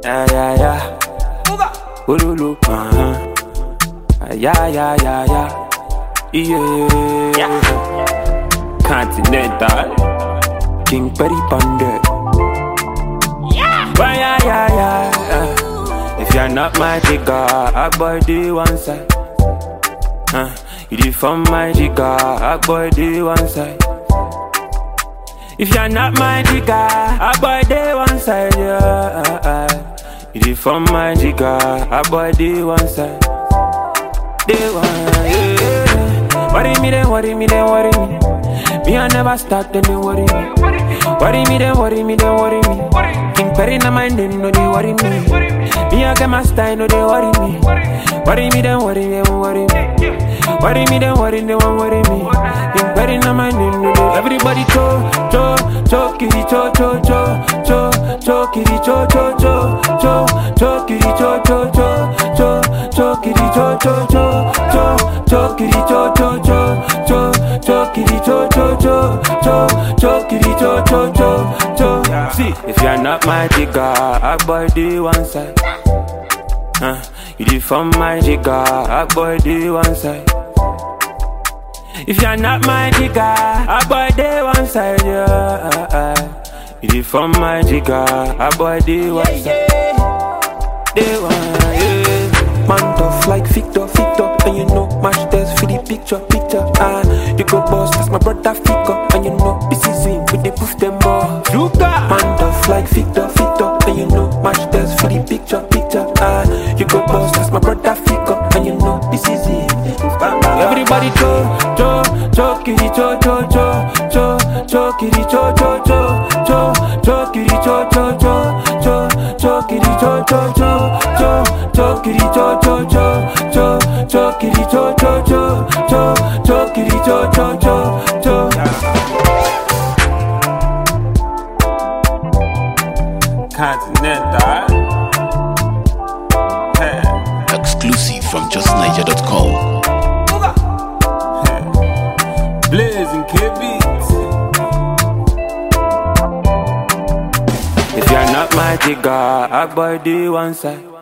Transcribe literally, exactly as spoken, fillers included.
Yeah, yeah, yeah. Ululu, uh-huh. Yeah, yeah, yeah, yeah. Yeah. yeah. Continental. King Perry Ponder. Yeah. Well, yeah, yeah, yeah. If you're not my jigger, I boy do one side. Uh, you do from my jigger, I boy do one side. If you're not my jigger, I boy do one side, yeah. You do from my jigger, I boy do one side. Day one, yeah. Worry me then, worry me then, worry me. Me I never start, then they worry me. Worry me then, worry me then, worry me. King Perry na my name, no they worry me. Me I get my style, no they worry me. Worry me then, worry me, worry me. Worry me then, worry they won't worry me. King Perry na my name, no they. Everybody cho, cho, cho, kitty cho, cho, cho, cho, cho, kitty cho, cho, cho, cho, cho, kitty cho, cho, cho, cho, cho, kitty cho, cho, cho, cho, cho, kitty cho, cho, cho, cho, cho, kitty cho, cho, cho, cho, cho, kitty cho, cho, cho, cho. See, if you're not my jigger, I boy do one side. Uh, you do from my jigger, I boy do one side. If you're not my jigger, I boy do one side, yeah. You do from my jigger, I boy do one side. Day one, yeah. Man tough like Victor, Victor. And you know, match test for the picture, picture. Ah, you go boss, that's my brother Fico. And you know, this is him, but they proof them more. Man tough like Victor, Victor. And you know, match test for the picture, picture. Ah, you go boss, that's my brother Fico. And you know, this is it. Everybody cho, cho, cho, kitty cho, cho, cho, cho, cho, kitty cho, cho, cho, cho, cho, kitty cho, cho, cho, cho, cho, kitty cho, cho, cho, cho, cho, kitty cho, cho, cho, cho, cho, kitty cho, cho, cho, cho, cho, kitty cho, cho, cho, cho. Continental. Hey. Exclusive from just niger dot com. Blazing K beats. If you're not my jigger, I boy do one side.